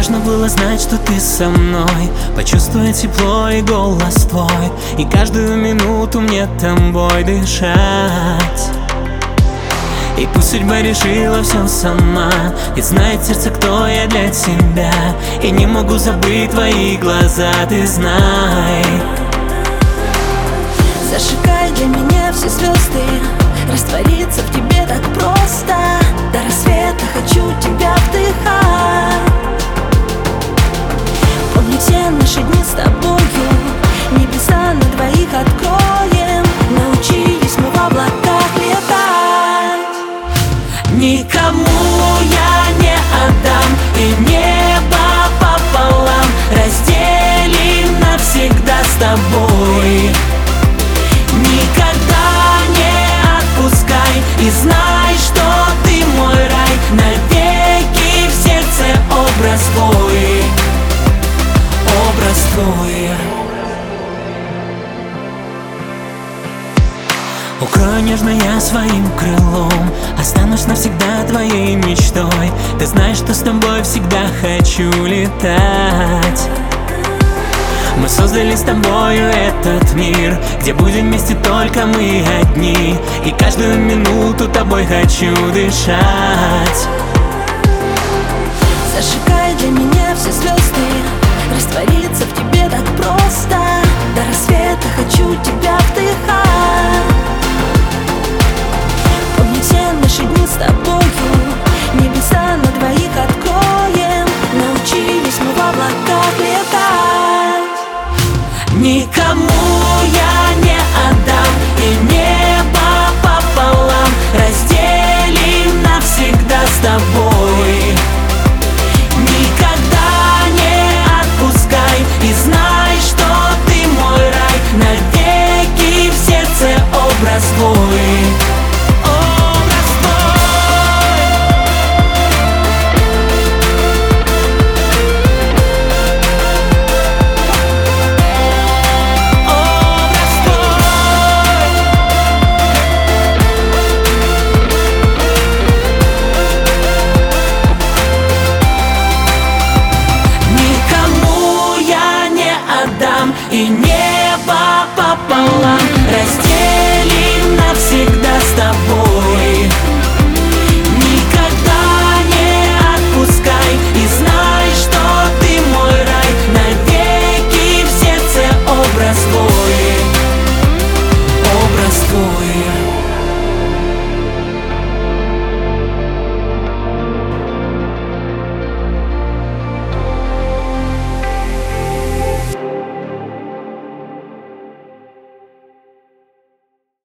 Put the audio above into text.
Нужно было знать, что ты со мной, почувствовать тепло и голос твой, и каждую минуту мне тобой дышать. И пусть судьба решила все сама, ведь знает сердце, кто я для тебя. И не могу забыть твои глаза, ты знай. Зажигай для меня все звезды, раствориться в тебе так просто. До рассвета хочу тебя вдыхать. Помни все наши дни с тобою, небеса на двоих откроем. Научились мы в облаках летать. Никому я не отдам, и небо пополам разделим навсегда с тобой. Никогда не отпускай и знай, что ты мой рай. Навеки в сердце образ твой, образ твой. Укрою нежно я своим крылом, останусь навсегда твоей мечтой. Ты знаешь, что с тобой всегда хочу летать. Мы создали с тобою этот мир, где будем вместе только мы одни. И каждую минуту тобой хочу дышать. Зажигай для меня все звезды, раствориться в тебе так просто. До рассвета хочу тебя вдыхать. Помни все наши дни с тобою, небеса на двоих откроем. Научились мы в облаках летать. Никому я не отдам, и небо пополам разделим навсегда с тобой. Никогда не отпускай и знай, что ты мой рай. Навеки в сердце образ твой. И небо пополам